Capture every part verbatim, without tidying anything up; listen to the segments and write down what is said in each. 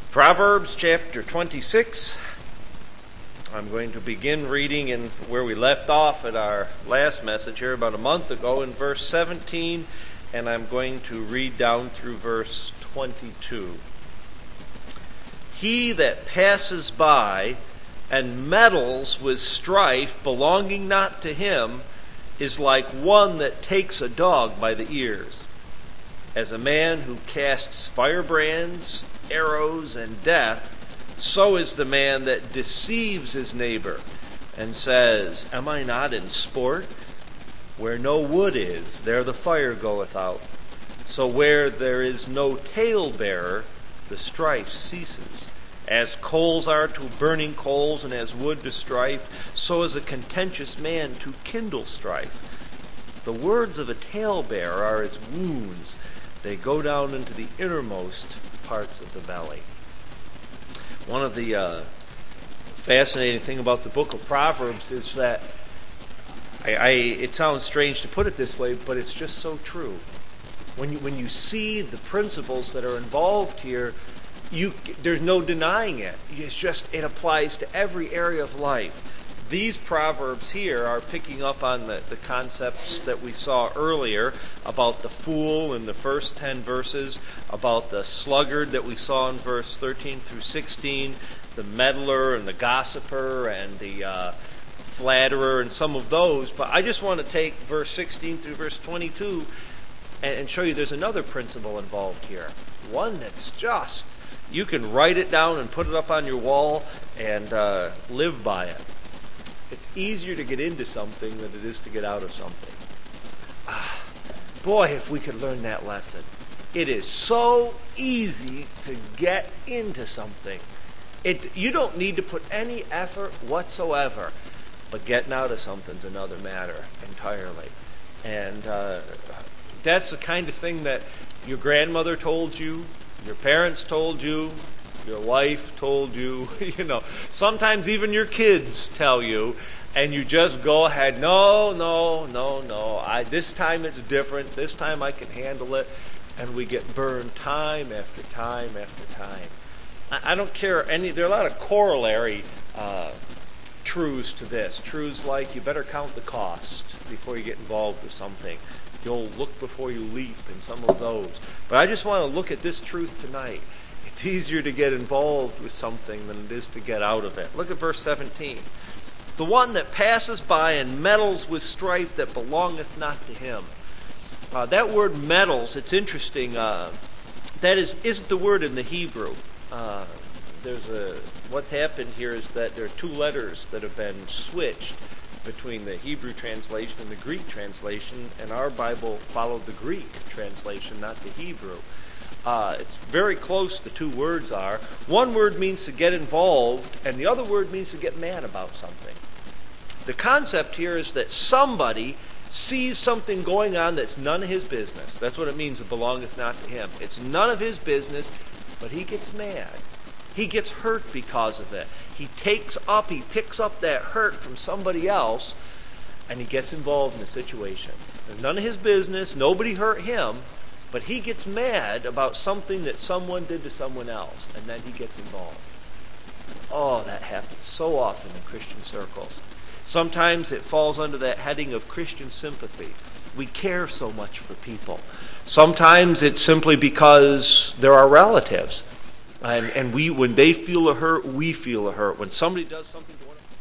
Proverbs chapter twenty-six. I'm going to begin reading in where we left off at our last message here about a month ago in verse seventeen, and I'm going to read down through verse twenty-two. He that passes by and meddles with strife belonging not to him is like one that takes a dog by the ears. As a man who casts firebrands, arrows, and death, so is the man that deceives his neighbor and says, Am I not in sport? Where no wood is, there the fire goeth out. So where there is no talebearer, the strife ceases. As coals are to burning coals, and as wood to strife, so is a contentious man to kindle strife. The words of a talebearer are as wounds. They go down into the innermost parts of the belly. One of the uh, fascinating thing about the book of Proverbs is that I, I, it sounds strange to put it this way, but it's just so true. When you when you see the principles that are involved here, you there's no denying it. It's just it applies to every area of life. These proverbs here are picking up on the, the concepts that we saw earlier about the fool in the first ten verses, about the sluggard that we saw in verse thirteen through sixteen, the meddler and the gossiper and the uh, flatterer and some of those. But I just want to take verse sixteen through verse twenty-two and, and show you there's another principle involved here. One that's just, you can write it down and put it up on your wall and uh, live by it. It's easier to get into something than it is to get out of something. Ah, boy, if we could learn that lesson. It is so easy to get into something. It you don't need to put any effort whatsoever. But getting out of something's another matter entirely. And uh, that's the kind of thing that your grandmother told you, your parents told you, your wife told you, you know, sometimes even your kids tell you, and you just go ahead, no, no, no, no, I, this time it's different, this time I can handle it, and we get burned time after time after time. I, I don't care, any. there are a lot of corollary uh, truths to this, truths like you better count the cost before you get involved with something. You'll look before you leap, and some of those. But I just want to look at this truth tonight. It's easier to get involved with something than it is to get out of it. Look at verse seventeen. The one that passes by and meddles with strife that belongeth not to him. Uh, that word meddles, it's interesting. Uh, that is, isn't the word in the Hebrew. Uh, there's a what's happened here is that there are two letters that have been switched between the Hebrew translation and the Greek translation, and our Bible followed the Greek translation, not the Hebrew. Uh, it's very close, the two words are. One word means to get involved, and the other word means to get mad about something. The concept here is that somebody sees something going on that's none of his business. That's what it means, it belongeth not to him. It's none of his business, but he gets mad. He gets hurt because of it. He takes up, he picks up that hurt from somebody else, and he gets involved in the situation. It's none of his business, nobody hurt him, but he gets mad about something that someone did to someone else, and then he gets involved. Oh, that happens so often in Christian circles. Sometimes it falls under that heading of Christian sympathy. We care so much for people. Sometimes it's simply because they're our relatives. And, and we, when they feel a hurt, we feel a hurt. When somebody does something to one of us,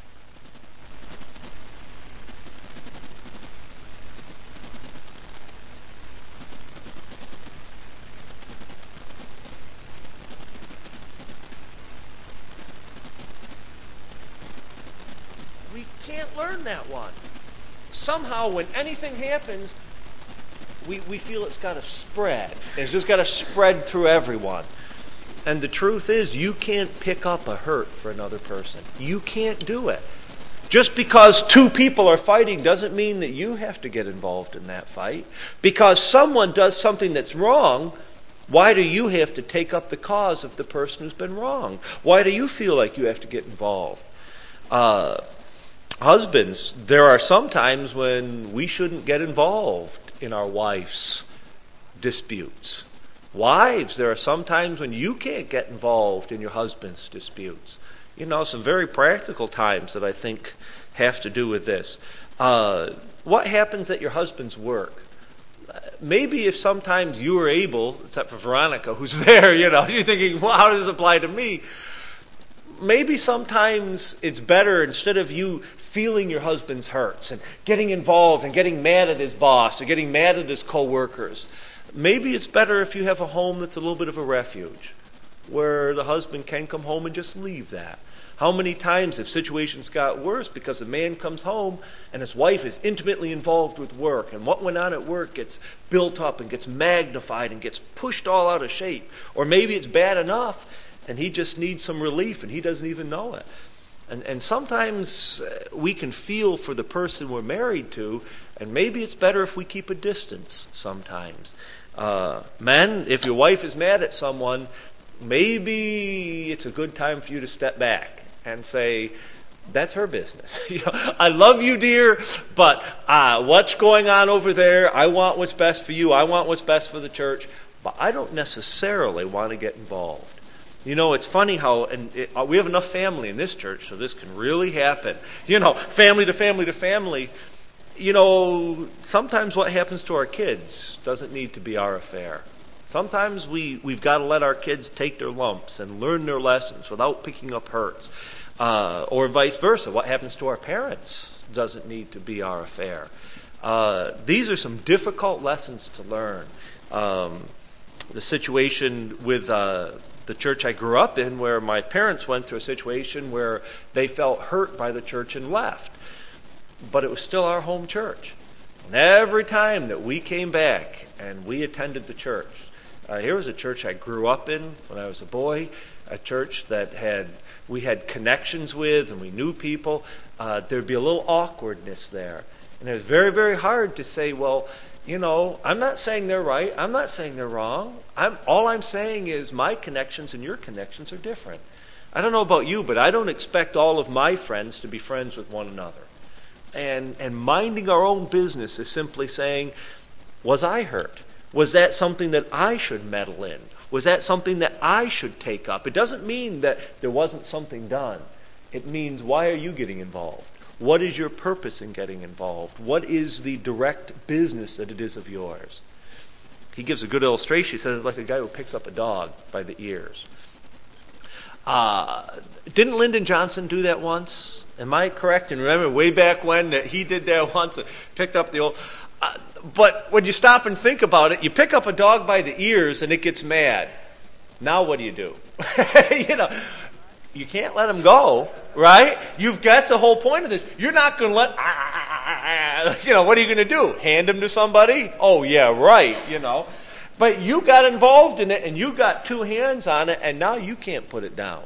we can't learn that one. Somehow, when anything happens, we, we feel it's got to spread. It's just got to spread through everyone. And the truth is, you can't pick up a hurt for another person. You can't do it. Just because two people are fighting doesn't mean that you have to get involved in that fight. Because someone does something that's wrong, why do you have to take up the cause of the person who's been wronged? Why do you feel like you have to get involved? Uh, husbands, there are some times when we shouldn't get involved in our wife's disputes. Wives, there are some times when you can't get involved in your husband's disputes. You know, some very practical times that I think have to do with this. Uh, what happens at your husband's work? Maybe if sometimes you were able, except for Veronica, who's there, you know, you're thinking, well, how does this apply to me? Maybe sometimes it's better, instead of you feeling your husband's hurts and getting involved and getting mad at his boss or getting mad at his co-workers, maybe it's better if you have a home that's a little bit of a refuge, where the husband can come home and just leave that. How many times have situations got worse because a man comes home and his wife is intimately involved with work, and what went on at work gets built up and gets magnified and gets pushed all out of shape. Or maybe it's bad enough and he just needs some relief and he doesn't even know it. And, and sometimes we can feel for the person we're married to, and maybe it's better if we keep a distance sometimes. Uh, men, if your wife is mad at someone, maybe it's a good time for you to step back and say, that's her business. You know, I love you, dear, but uh, what's going on over there? I want what's best for you. I want what's best for the church, but I don't necessarily want to get involved. You know, it's funny how, and it, uh, we have enough family in this church, so this can really happen. You know, family to family to family. You know, sometimes what happens to our kids doesn't need to be our affair. Sometimes we, we've got to let our kids take their lumps and learn their lessons without picking up hurts. Uh, or vice versa. What happens to our parents doesn't need to be our affair. Uh, these are some difficult lessons to learn. Um, the situation with uh, the church I grew up in, where my parents went through a situation where they felt hurt by the church and left. But it was still our home church. And every time that we came back and we attended the church, uh, here was a church I grew up in when I was a boy, a church that had we had connections with and we knew people. Uh, there'd be a little awkwardness there. And it was very, very hard to say, well, you know, I'm not saying they're right. I'm not saying they're wrong. I'm, all I'm saying is my connections and your connections are different. I don't know about you, but I don't expect all of my friends to be friends with one another. And, and minding our own business is simply saying, was I hurt? Was that something that I should meddle in? Was that something that I should take up? It doesn't mean that there wasn't something done. It means, why are you getting involved? What is your purpose in getting involved? What is the direct business that it is of yours? He gives a good illustration. He says it's like a guy who picks up a dog by the ears. Uh, didn't Lyndon Johnson do that once? Am I correct? And remember way back when that he did that once, picked up the old... Uh, but when you stop and think about it, you pick up a dog by the ears and it gets mad. Now what do you do? you know, you can't let him go, right? You've that's the whole point of this. You're not going to let, you know, what are you going to do? Hand him to somebody? Oh, yeah, right, you know. But you got involved in it and you got two hands on it and now you can't put it down.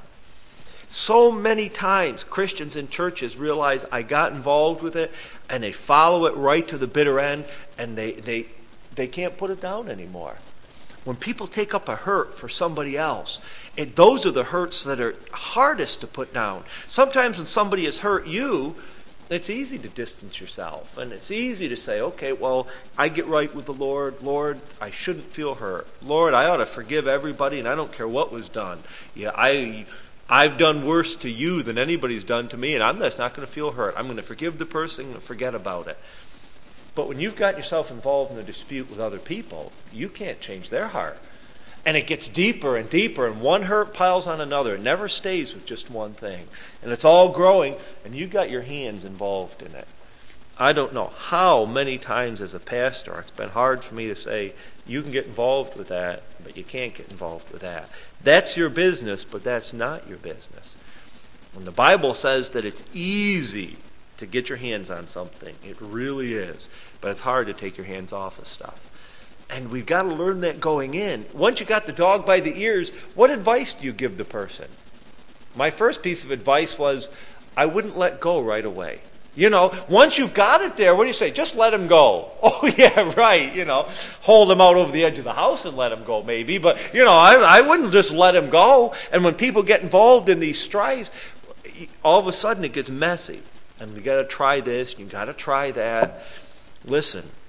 So many times Christians in churches realize I got involved with it and they follow it right to the bitter end and they, they, they can't put it down anymore. When people take up a hurt for somebody else, it, those are the hurts that are hardest to put down. Sometimes when somebody has hurt you, it's easy to distance yourself. And it's easy to say, okay, well, I get right with the Lord. Lord, I shouldn't feel hurt. Lord, I ought to forgive everybody and I don't care what was done. Yeah, I... I've done worse to you than anybody's done to me, and I'm just not going to feel hurt. I'm going to forgive the person and forget about it. But when you've got yourself involved in a dispute with other people, you can't change their heart. And it gets deeper and deeper, and one hurt piles on another. It never stays with just one thing. And it's all growing, and you've got your hands involved in it. I don't know how many times as a pastor it's been hard for me to say, you can get involved with that, but you can't get involved with that. That's your business, but that's not your business. When the Bible says that it's easy to get your hands on something, it really is. But it's hard to take your hands off of stuff. And we've got to learn that going in. Once you got the dog by the ears, what advice do you give the person? My first piece of advice was, I wouldn't let go right away. You know, once you've got it there, what do you say? Just let him go. Oh, yeah, right, you know. Hold him out over the edge of the house and let him go, maybe. But, you know, I, I wouldn't just let him go. And when people get involved in these strifes, all of a sudden it gets messy. And you got to try this, you got to try that. Listen,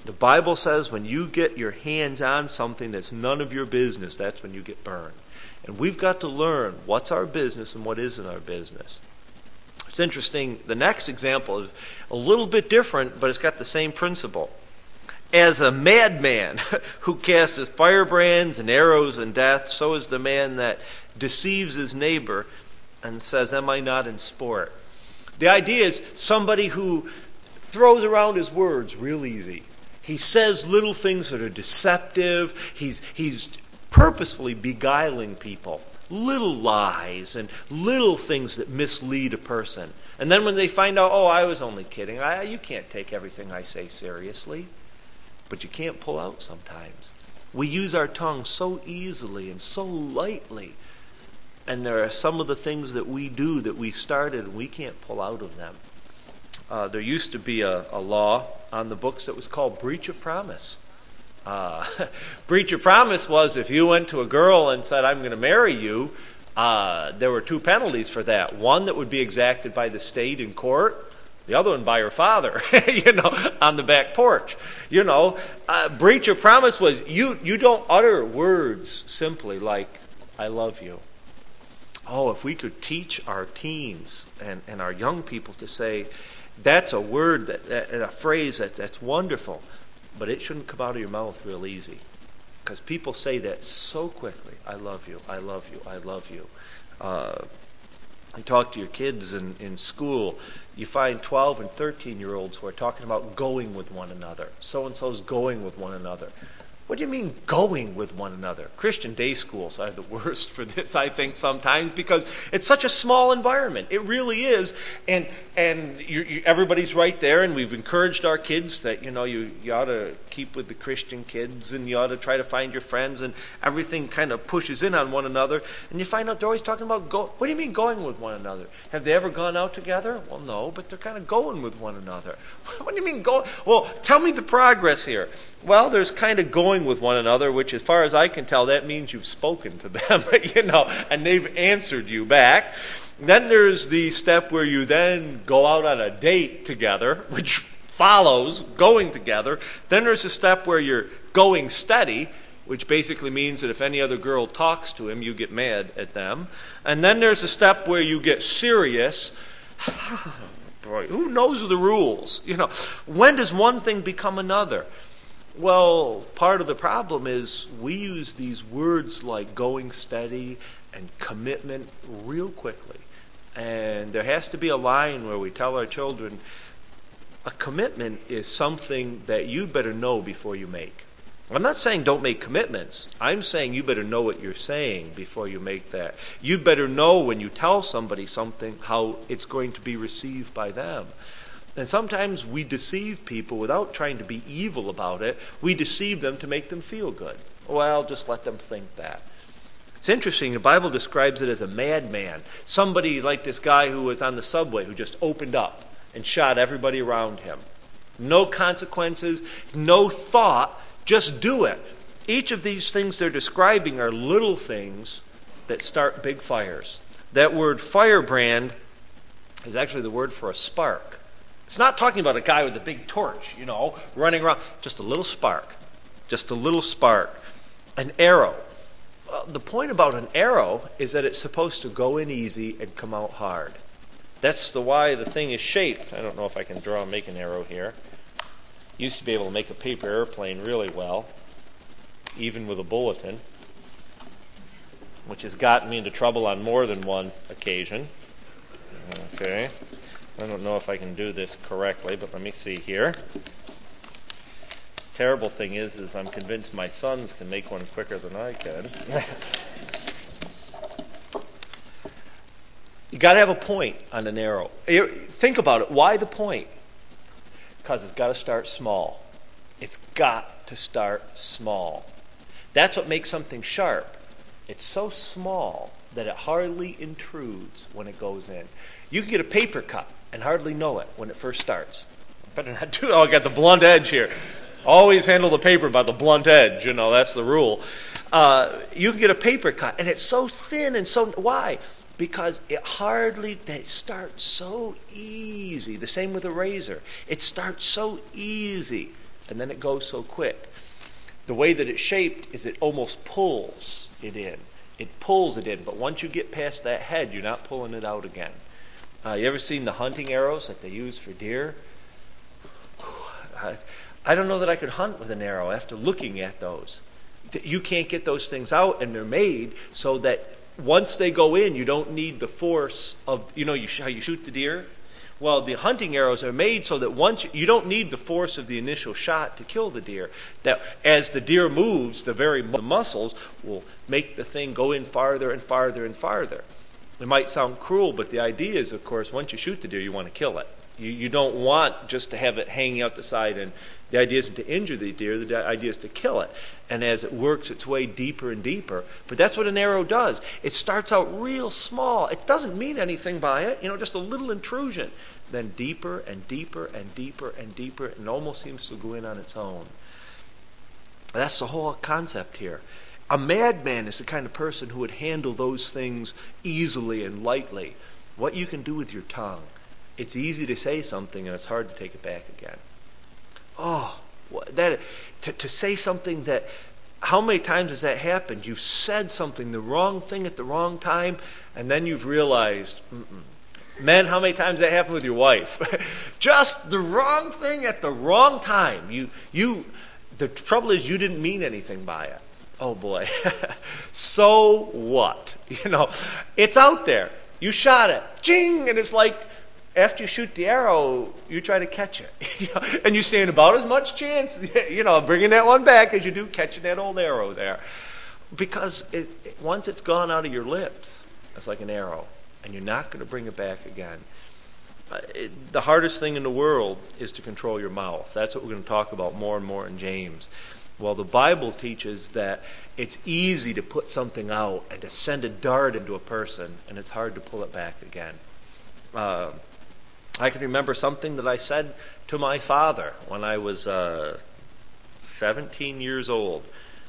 The Bible says when you get your hands on something that's none of your business, that's when you get burned. And we've got to learn what's our business and what isn't our business. It's interesting. The next example is a little bit different, but it's got the same principle. As a madman who casts firebrands and arrows and death, so is the man that deceives his neighbor and says, am I not in sport? The idea is somebody who throws around his words real easy. He says little things that are deceptive. He's, he's purposefully beguiling people. Little lies and little things that mislead a person. And then when they find out, oh, I was only kidding. I, you can't take everything I say seriously. But you can't pull out sometimes. We use our tongue so easily and so lightly. And there are some of the things that we do that we started and we can't pull out of them. Uh, there used to be a, a law on the books that was called breach of promise. Uh, breach of promise was if you went to a girl and said, I'm going to marry you, uh, there were two penalties for that. One that would be exacted by the state in court, the other one by her father, you know, on the back porch. You know, uh, breach of promise was you, you don't utter words simply like, I love you. Oh, if we could teach our teens and, and our young people to say, that's a word, that, that a phrase that's, that's wonderful, but it shouldn't come out of your mouth real easy. Because people say that so quickly. I love you, I love you, I love you. Uh, you talk to your kids in, in school, you find twelve and thirteen-year-olds who are talking about going with one another. So-and-so's going with one another. What do you mean going with one another? Christian day schools are the worst for this, I think, sometimes, because it's such a small environment. It really is. And and you, you, everybody's right there, and we've encouraged our kids that, you know, you, you ought to keep with the Christian kids, and you ought to try to find your friends, and everything kind of pushes in on one another. And you find out they're always talking about, go. What do you mean going with one another? Have they ever gone out together? Well, no, but they're kind of going with one another. What do you mean go? Well, tell me the progress here. Well, there's kind of going with one another, which as far as I can tell, that means you've spoken to them, you know, and they've answered you back. Then there's the step where you then go out on a date together, which follows going together. Then there's a step where you're going steady, which basically means that if any other girl talks to him, you get mad at them. And then there's a step where you get serious. Boy, who knows the rules? You know, when does one thing become another? Well, part of the problem is we use these words like going steady and commitment real quickly. And there has to be a line where we tell our children, a commitment is something that you better know before you make. I'm not saying don't make commitments. I'm saying you better know what you're saying before you make that. You better know when you tell somebody something how it's going to be received by them. And sometimes we deceive people without trying to be evil about it. We deceive them to make them feel good. Well, just let them think that. It's interesting, the Bible describes it as a madman. Somebody like this guy who was on the subway who just opened up and shot everybody around him. No consequences, no thought, just do it. Each of these things they're describing are little things that start big fires. That word firebrand is actually the word for a spark. It's not talking about a guy with a big torch, you know, running around. Just a little spark. Just a little spark. An arrow. Well, the point about an arrow is that it's supposed to go in easy and come out hard. That's the why the thing is shaped. I don't know if I can draw, make an arrow here. Used to be able to make a paper airplane really well, even with a bulletin, which has gotten me into trouble on more than one occasion. Okay. I don't know if I can do this correctly, but let me see here. Terrible thing is, is I'm convinced my sons can make one quicker than I can. You got to have a point on an arrow. Think about it. Why the point? Because it's got to start small. It's got to start small. That's what makes something sharp. It's so small that it hardly intrudes when it goes in. You can get a paper cut and hardly know it when it first starts. Better not do. Oh, I got the blunt edge here. Always handle the paper by the blunt edge. You know, that's the rule. Uh, you can get a paper cut, and it's so thin and so. Why? Because it hardly. It starts so easy. The same with a razor. It starts so easy, and then it goes so quick. The way that it's shaped is it almost pulls it in. It pulls it in, but once you get past that head, you're not pulling it out again. Uh, you ever seen the hunting arrows that they use for deer? I, I don't know that I could hunt with an arrow after looking at those. You can't get those things out, and they're made so that once they go in, you don't need the force of, you know, you, how you shoot the deer? Well, the hunting arrows are made so that once you, you don't need the force of the initial shot to kill the deer. That as the deer moves, the very the muscles will make the thing go in farther and farther and farther. It might sound cruel, but the idea is, of course, once you shoot the deer, you want to kill it. You, you don't want just to have it hanging out the side, and the idea isn't to injure the deer, the idea is to kill it. And as it works its way deeper and deeper, but that's what an arrow does. It starts out real small. It doesn't mean anything by it, you know, just a little intrusion. Then deeper and deeper and deeper and deeper, and almost seems to go in on its own. That's the whole concept here. A madman is the kind of person who would handle those things easily and lightly. What you can do with your tongue. It's easy to say something, and it's hard to take it back again. Oh, that to, to say something that, how many times has that happened? You've said something, the wrong thing at the wrong time, and then you've realized, mm-mm. Men, how many times that happened with your wife? Just the wrong thing at the wrong time. You, you. The trouble is you didn't mean anything by it. Oh boy. So what? You know, it's out there. You shot it. Ching! And it's like, after you shoot the arrow, you try to catch it. And you stand about as much chance, you know, bringing that one back as you do catching that old arrow there. Because it, it, once it's gone out of your lips, it's like an arrow. And you're not going to bring it back again. Uh, it, the hardest thing in the world is to control your mouth. That's what we're going to talk about more and more in James. Well, the Bible teaches that it's easy to put something out and to send a dart into a person, and it's hard to pull it back again. Uh, I can remember something that I said to my father when I was uh, seventeen years old,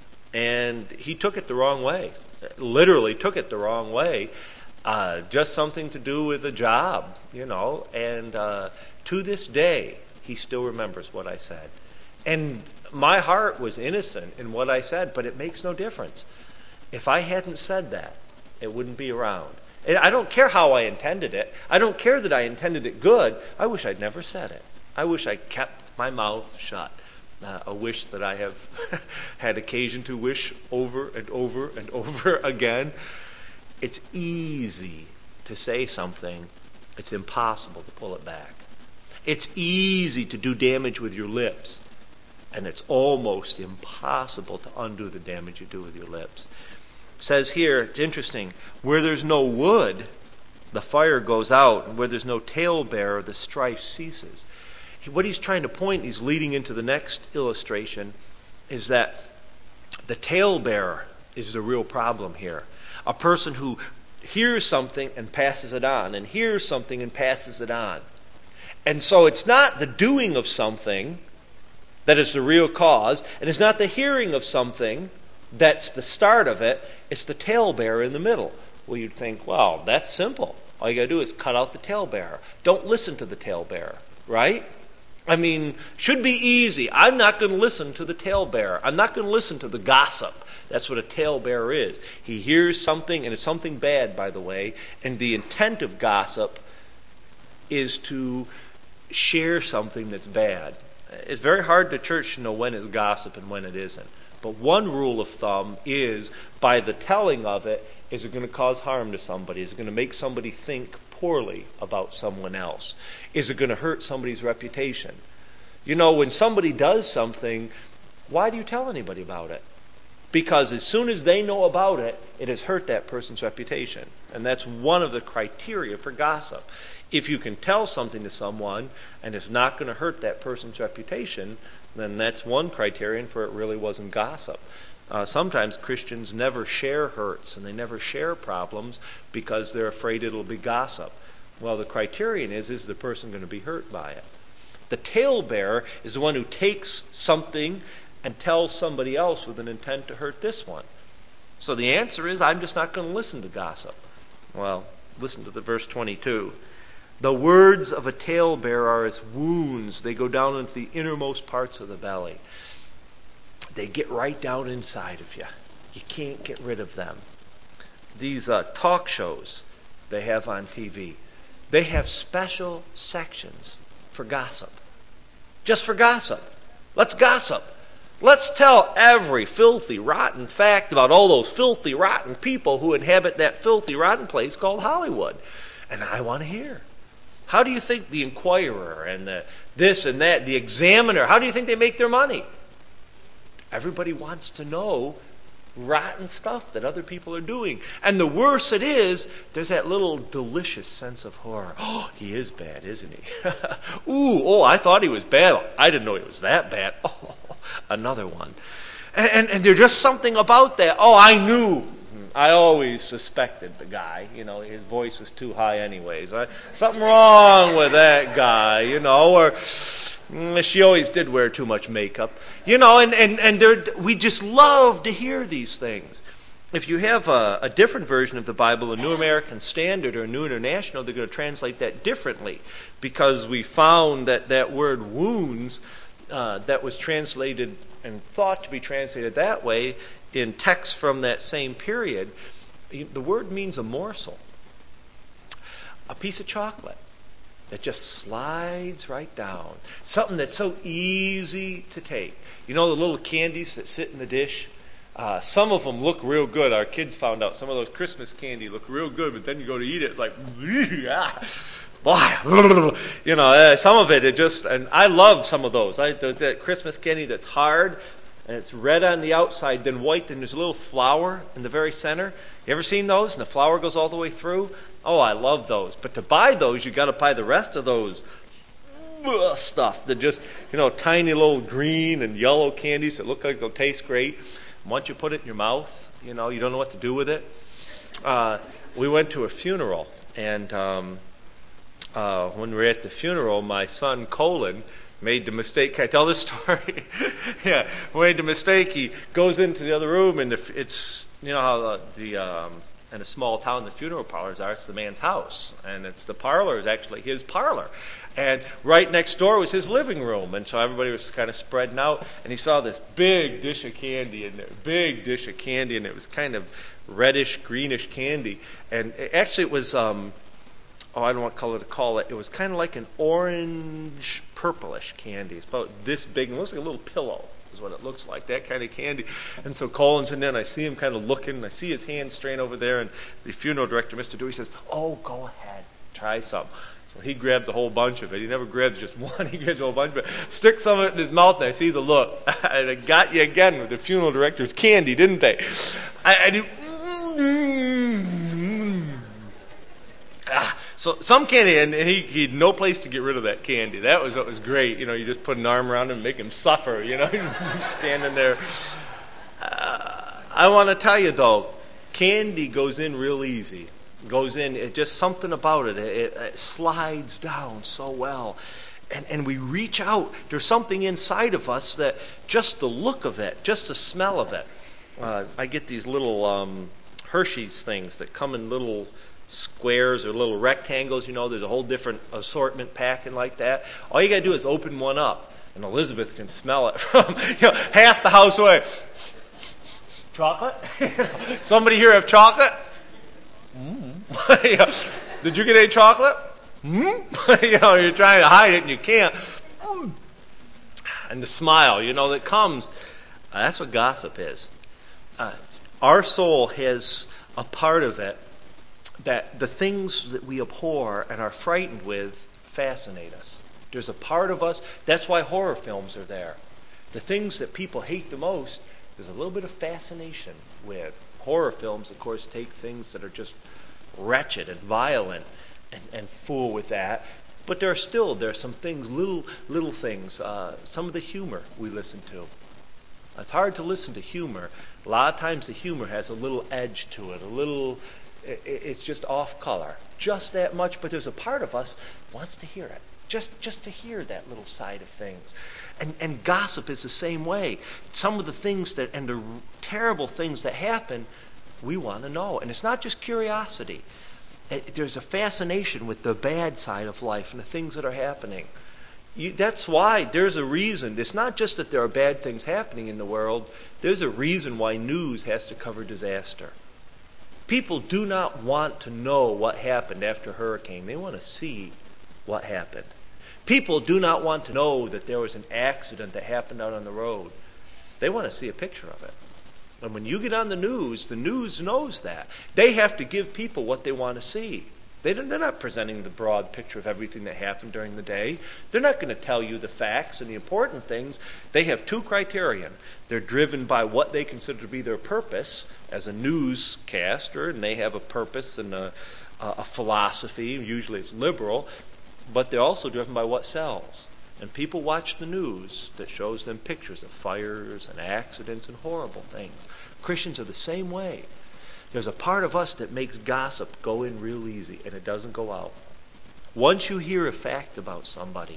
and he took it the wrong way. Literally took it the wrong way. Uh, just something to do with a job, you know, and uh, to this day, he still remembers what I said. And my heart was innocent in what I said, but it makes no difference. If I hadn't said that, it wouldn't be around. And I don't care how I intended it. I don't care that I intended it good. I wish I'd never said it. I wish I kept my mouth shut. Uh, a wish that I have had occasion to wish over and over and over again. It's easy to say something. It's impossible to pull it back. It's easy to do damage with your lips, and it's almost impossible to undo the damage you do with your lips. It says here, it's interesting, where there's no wood, the fire goes out, and where there's no talebearer, the strife ceases. What he's trying to point, he's leading into the next illustration, is that the talebearer is the real problem here. A person who hears something and passes it on, and hears something and passes it on. And so it's not the doing of something that is the real cause, and it's not the hearing of something that's the start of it, it's the talebearer in the middle. Well, you'd think, well, that's simple. All you got to do is cut out the talebearer. Don't listen to the talebearer, right? I mean, should be easy. I'm not going to listen to the talebearer. I'm not going to listen to the gossip. That's what a talebearer is. He hears something, and it's something bad, by the way, and the intent of gossip is to share something that's bad. It's very hard to church to know when is gossip and when it isn't. But one rule of thumb is, by the telling of it, is it going to cause harm to somebody? Is it going to make somebody think poorly about someone else? Is it going to hurt somebody's reputation? You know, when somebody does something, why do you tell anybody about it? Because as soon as they know about it, it has hurt that person's reputation. And that's one of the criteria for gossip. If you can tell something to someone and it's not going to hurt that person's reputation, then that's one criterion for it really wasn't gossip. Uh, sometimes Christians never share hurts and they never share problems because they're afraid it'll be gossip. Well, the criterion is, is the person going to be hurt by it? The talebearer is the one who takes something and tells somebody else with an intent to hurt this one. So the answer is, I'm just not going to listen to gossip. Well, listen to the verse twenty-two. The words of a talebearer are as wounds. They go down into the innermost parts of the belly. They get right down inside of you. You can't get rid of them. These uh, talk shows they have on T V, they have special sections for gossip. Just for gossip. Let's gossip. Let's tell every filthy, rotten fact about all those filthy, rotten people who inhabit that filthy, rotten place called Hollywood. And I want to hear. How do you think the Inquirer and the this and that, the Examiner, how do you think they make their money? Everybody wants to know rotten stuff that other people are doing. And the worse it is, there's that little delicious sense of horror. Oh, he is bad, isn't he? Ooh, oh, I thought he was bad. I didn't know he was that bad. Oh, another one. And, and, and there's just something about that. Oh, I knew. I always suspected the guy. You know, his voice was too high anyways. I, something wrong with that guy, you know, or mm, she always did wear too much makeup. You know, and, and, and we just love to hear these things. If you have a, a different version of the Bible, a New American Standard or a New International, they're going to translate that differently because we found that that word wounds uh, that was translated and thought to be translated that way in texts from that same period, the word means a morsel, a piece of chocolate that just slides right down, something that's so easy to take. You know the little candies that sit in the dish? Uh, some of them look real good. Our kids found out some of those Christmas candy look real good, but then you go to eat it, it's like, boy, you know, uh, some of it, it just, and I love some of those. I, there's that Christmas candy that's hard, and it's red on the outside, then white, and there's a little flower in the very center. You ever seen those? And the flower goes all the way through? Oh, I love those. But to buy those, you got to buy the rest of those ugh, stuff. They're just, you know, tiny little green and yellow candies that look like they'll taste great. And once you put it in your mouth, you know, you don't know what to do with it. Uh, we went to a funeral, and um, uh, when we were at the funeral, my son Colin made the mistake. Can I tell this story? Yeah, made the mistake. He goes into the other room, and the, it's, you know how the, the um, in a small town the funeral parlors are. It's the man's house, and it's the parlor is actually his parlor, and right next door was his living room, and so everybody was kind of spreading out, and he saw this big dish of candy, and a big dish of candy, and it was kind of reddish, greenish candy, and it, actually it was. Um, Oh, I don't know what color to call it. It was kind of like an orange, purplish candy. It's about this big. It looks like a little pillow is what it looks like, that kind of candy. And so Colin's in there, and I see him kind of looking, and I see his hand strain over there, and the funeral director, Mister Dewey, says, oh, go ahead, try some. So he grabs a whole bunch of it. He never grabs just one. He grabs a whole bunch of it, sticks some of it in his mouth, and I see the look. And it got you again with the funeral director's candy, didn't they? And he... Ah, so some candy, and he, he had no place to get rid of that candy. That was what was great. You know, you just put an arm around him and make him suffer, you know, standing there. Uh, I want to tell you, though, candy goes in real easy. Goes in, it just something about it. It, it slides down so well. And, and we reach out. There's something inside of us that just the look of it, just the smell of it. Uh, I get these little um, Hershey's things that come in little squares or little rectangles. You know, there's a whole different assortment packing like that. All you got to do is open one up, and Elizabeth can smell it from, you know, half the house away. Chocolate? Somebody here have chocolate? Mm. You know, did you get any chocolate? Mm. You know, you're trying to hide it and you can't. Mm. And the smile, you know, that comes. Uh, that's what gossip is. Uh, our soul has a part of it that the things that we abhor and are frightened with fascinate us. There's a part of us, that's why horror films are there. The things that people hate the most, there's a little bit of fascination with. Horror films, of course, take things that are just wretched and violent and, and fool with that. But there are still, there are some things, little little things, uh, some of the humor we listen to. It's hard to listen to humor. A lot of times the humor has a little edge to it, a little... It's just off color, just that much. But there's a part of us wants to hear it, just just to hear that little side of things. And and gossip is the same way. Some of the things that and the terrible things that happen, we want to know. And it's not just curiosity. There's a fascination with the bad side of life and the things that are happening. You, that's why there's a reason. It's not just that there are bad things happening in the world. There's a reason why news has to cover disaster. People do not want to know what happened after a hurricane. They want to see what happened. People do not want to know that there was an accident that happened out on the road. They want to see a picture of it. And when you get on the news, the news knows that. They have to give people what they want to see. They don't, they're not presenting the broad picture of everything that happened during the day. They're not going to tell you the facts and the important things. They have two criterion. They're driven by what they consider to be their purpose as a newscaster, and they have a purpose and a, a philosophy. Usually it's liberal, but they're also driven by what sells. And people watch the news that shows them pictures of fires and accidents and horrible things. Christians are the same way. There's a part of us that makes gossip go in real easy, and it doesn't go out. Once you hear a fact about somebody,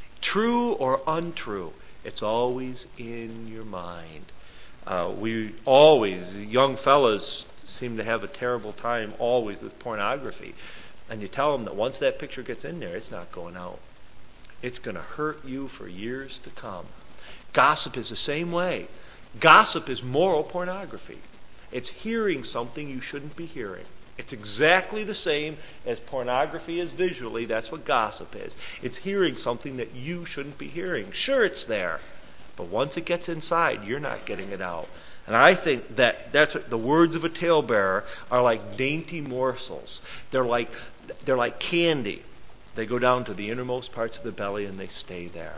true or untrue, it's always in your mind. Uh, we always, young fellas seem to have a terrible time always with pornography. And you tell them that once that picture gets in there, it's not going out. It's going to hurt you for years to come. Gossip is the same way. Gossip is moral pornography. It's hearing something you shouldn't be hearing. It's exactly the same as pornography is visually. That's what gossip is. It's hearing something that you shouldn't be hearing. Sure, it's there, but once it gets inside, you're not getting it out. And I think that that's what the words of a talebearer are like dainty morsels. They're like they're like candy. They go down to the innermost parts of the belly and they stay there.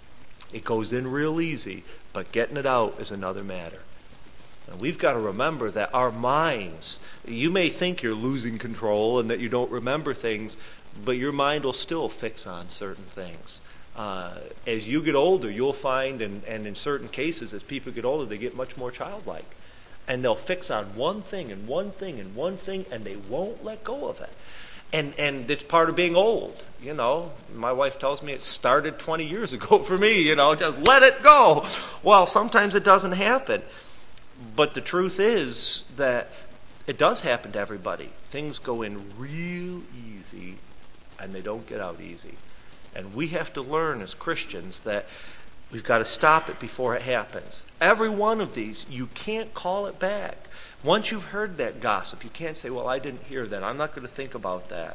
It goes in real easy, but getting it out is another matter. And we've got to remember that our minds, you may think you're losing control and that you don't remember things, but your mind will still fix on certain things. Uh, as you get older, you'll find, and, and in certain cases, as people get older, they get much more childlike. And they'll fix on one thing and one thing and one thing, and they won't let go of it. And and it's part of being old, you know. My wife tells me it started twenty years ago for me, you know, just let it go. Well, sometimes it doesn't happen. But the truth is that it does happen to everybody. Things go in real easy, and they don't get out easy. And we have to learn as Christians that we've got to stop it before it happens. Every one of these, you can't call it back. Once you've heard that gossip, you can't say, well, I didn't hear that. I'm not going to think about that.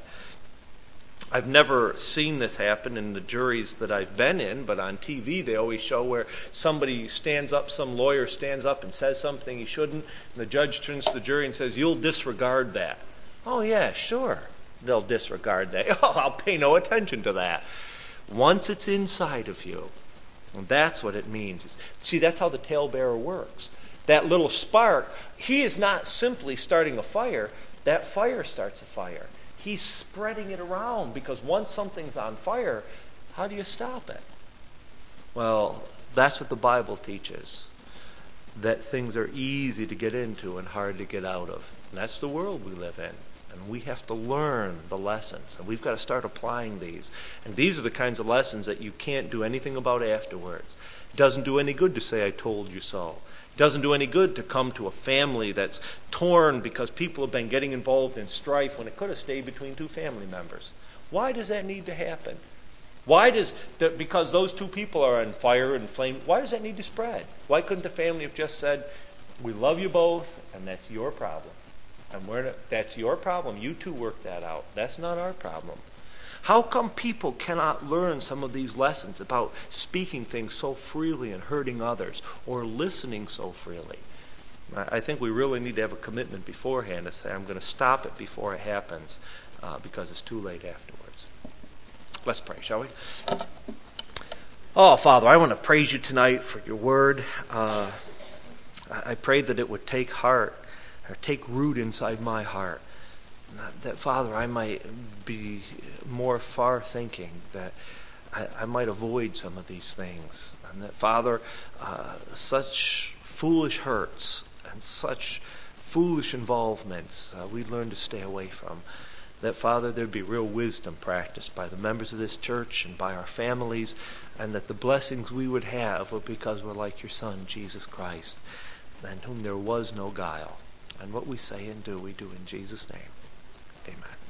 I've never seen this happen in the juries that I've been in, but on T V they always show where somebody stands up, some lawyer stands up and says something he shouldn't, and the judge turns to the jury and says, you'll disregard that. Oh, yeah, sure, they'll disregard that. Oh, I'll pay no attention to that. Once it's inside of you, and that's what it means. See, that's how the talebearer works. That little spark, he is not simply starting a fire. That fire starts a fire. He's spreading it around, because once something's on fire, how do you stop it? Well, that's what the Bible teaches, that things are easy to get into and hard to get out of. And that's the world we live in. And we have to learn the lessons, and we've got to start applying these. And these are the kinds of lessons that you can't do anything about afterwards. It doesn't do any good to say, I told you so. It doesn't do any good to come to a family that's torn because people have been getting involved in strife when it could have stayed between two family members. Why does that need to happen? Why does, the, because those two people are on fire and flame, why does that need to spread? Why couldn't the family have just said, we love you both, and that's your problem? And we're not, that's your problem. You two work that out. That's not our problem. How come people cannot learn some of these lessons about speaking things so freely and hurting others, or listening so freely? I think we really need to have a commitment beforehand to say, I'm going to stop it before it happens, uh, because it's too late afterwards. Let's pray, shall we? Oh, Father, I want to praise you tonight for your word. Uh, I pray that it would take heart, or take root inside my heart. That, Father, I might be more far thinking, that I, I might avoid some of these things. And that, Father, uh, such foolish hurts and such foolish involvements uh, we learn to stay away from. That, Father, there'd be real wisdom practiced by the members of this church and by our families, and that the blessings we would have were because we're like your Son, Jesus Christ, in whom there was no guile. And what we say and do, we do in Jesus' name. Amen.